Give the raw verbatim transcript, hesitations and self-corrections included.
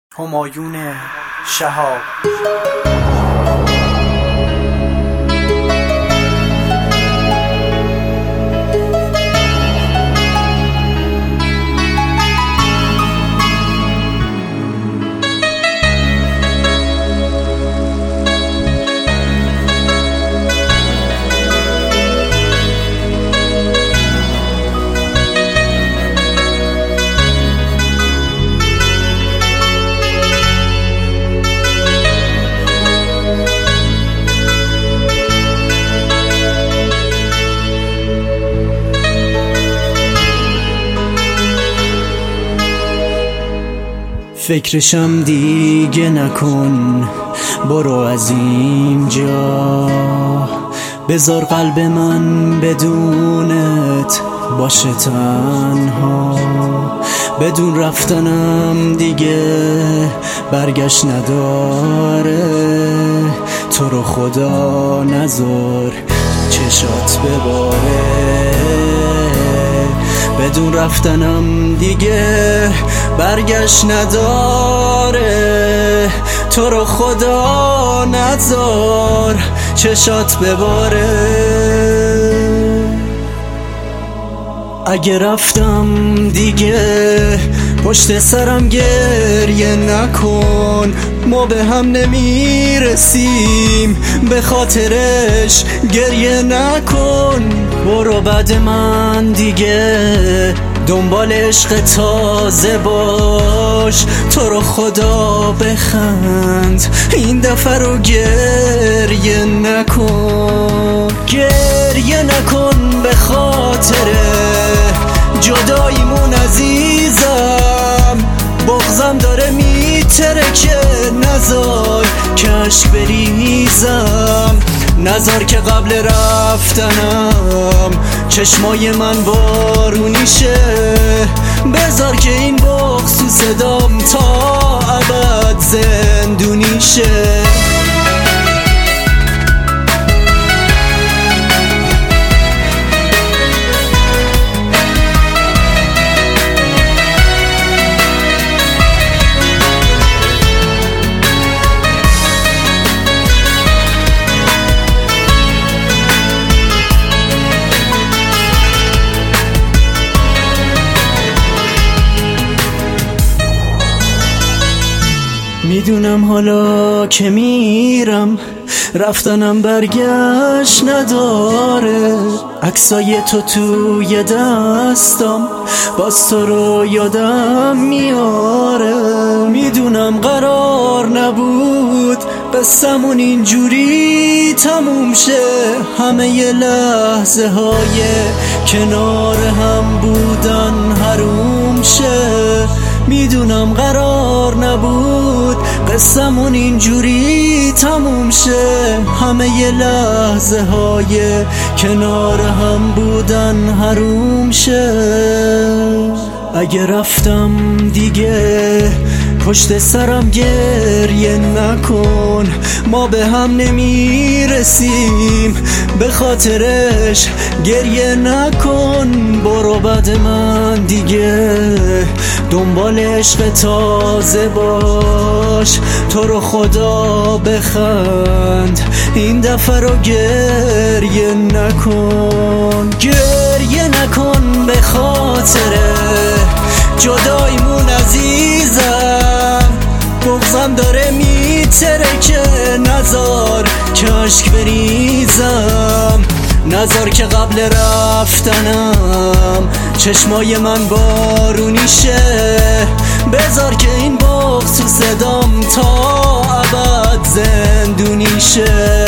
همایون شهاب. فکرشم دیگه نکن، برو از اینجا، بذار قلب من بدونت باشه تنها. بدون رفتنم دیگه برگشت نداره، تو رو خدا نذار چشات بباره. بدون رفتنم دیگه برگشت نداره، تو رو خدا نذار چشات بباره. اگه رفتم دیگه پشت سرم گریه نکن، ما به هم نمیرسیم به خاطرش گریه نکن. برو بعد من دیگه دنبال عشق تازه باش، تو رو خدا بخند این دفعه رو گریه نکن. گریه نکن به خاطر جداییمون عزیزم، بغضم داره میترکه، نذار کش بریزم، نذار که قبل رفتنم چشمای من بارونی شه، بذار که این بغض تو صدام تا ابد زندونی شه. میدونم حالا که میرم رفتنم برگشت نداره، عکسای تو توی دستم باز تو رو یادم میاره. میدونم قرار نبود قصمون اینجوری تموم شه، همه ی لحظه های کنار هم بودن حروم شه. میدونم قرار نبود قصمون اینجوری تموم شه، همه ی لحظه های کنار هم بودن حروم شه. اگه رفتم دیگه پشت سرم گریه نکن، ما به هم نمیرسیم به خاطرش گریه نکن. برو بعد من دیگه دنبال عشق تازه باش، تو رو خدا بخند این دفعه رو گریه نکن. گریه نکن به خاطر جداییمون عزیزم، بغضم داره میترکه، نذار کشک بریزم، نذار که قبل رفتنم چشمای من بارونی شه، بذار که این بغض تو صدام تا ابد زندونی شه.